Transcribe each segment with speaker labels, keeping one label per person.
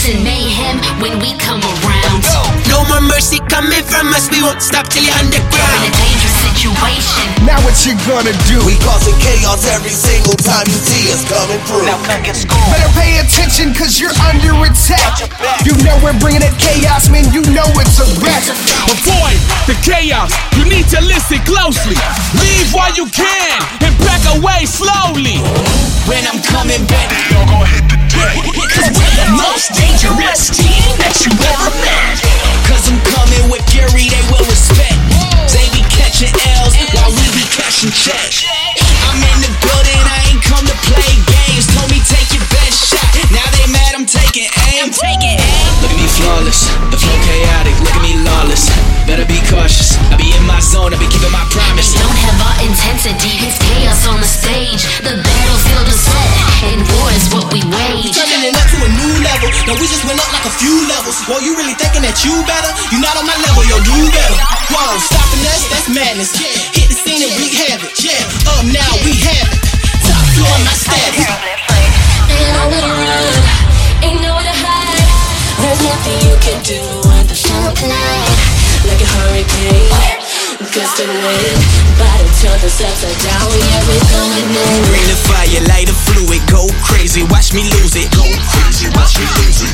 Speaker 1: causing mayhem when we come around.
Speaker 2: No more mercy coming from us, we won't stop till you're underground.
Speaker 1: In a dangerous situation.
Speaker 3: Now what you gonna do?
Speaker 4: We causing chaos every single time you see us coming through.
Speaker 5: Now come get school.
Speaker 3: Better pay attention cause you're under attack. You know we're bringing that chaos, man, you know it's a wreck.
Speaker 6: Avoid the chaos, you need to listen closely. Leave while you can and back away slowly.
Speaker 2: When I'm coming back, y'all gon' hit the deck.
Speaker 1: Cause we're the most dangerous team that you ever met.
Speaker 2: Cause I'm coming with fury, they will respect. They be catching L's while we be cashing checks. I'm in the building, I ain't come to play games. Told me take your best shot, now they mad I'm taking aim. Look at me flawless, the flow chaotic, look at me lawless. Better be cautious, I be in my zone, I be keeping my promise.
Speaker 1: Don't have our intensity, it's chaos on the stage. The battlefield is set, and war is what we wage.
Speaker 2: Turning it up to a new level, now we just went up like a few levels. Well, you really thinking that you better? You not on my level, yo, do better. Whoa, stopping us, that's madness. Hit the scene and wreak havoc, yeah. Up now, we have it. Top floor, my status.
Speaker 1: And I wanna run, ain't nowhere to hide. There's nothing you can do when the sun collide. Like a hurricane, gust of wind. Bottom turns us upside down, yeah, we're going in.
Speaker 2: Bring the fire, light the fluid, go crazy, watch me lose it. Go crazy, watch me lose it.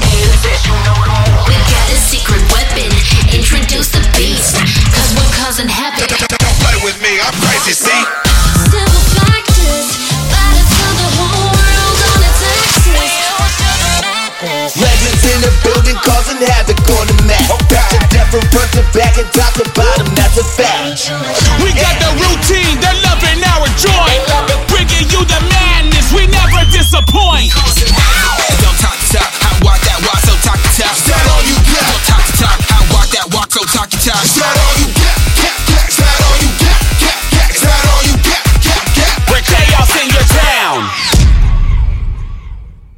Speaker 1: We got a secret weapon, introduce the beast. Cause we're causing havoc.
Speaker 4: Don't play with me, I'm crazy, see?
Speaker 1: Civil factors, better tell the whole world on its axis.
Speaker 4: Legends in the building causing havoc on the map. Picture death from front to back and top to bottom, that's a fact.
Speaker 6: We got the routine, they're loving our joint. Bringing you the madness, we never disappoint.
Speaker 2: Don't talk to talk, I walk that walk so talk to talk.
Speaker 4: That all you got.
Speaker 2: Don't talk to talk, I walk that walk so talk to talk.
Speaker 4: That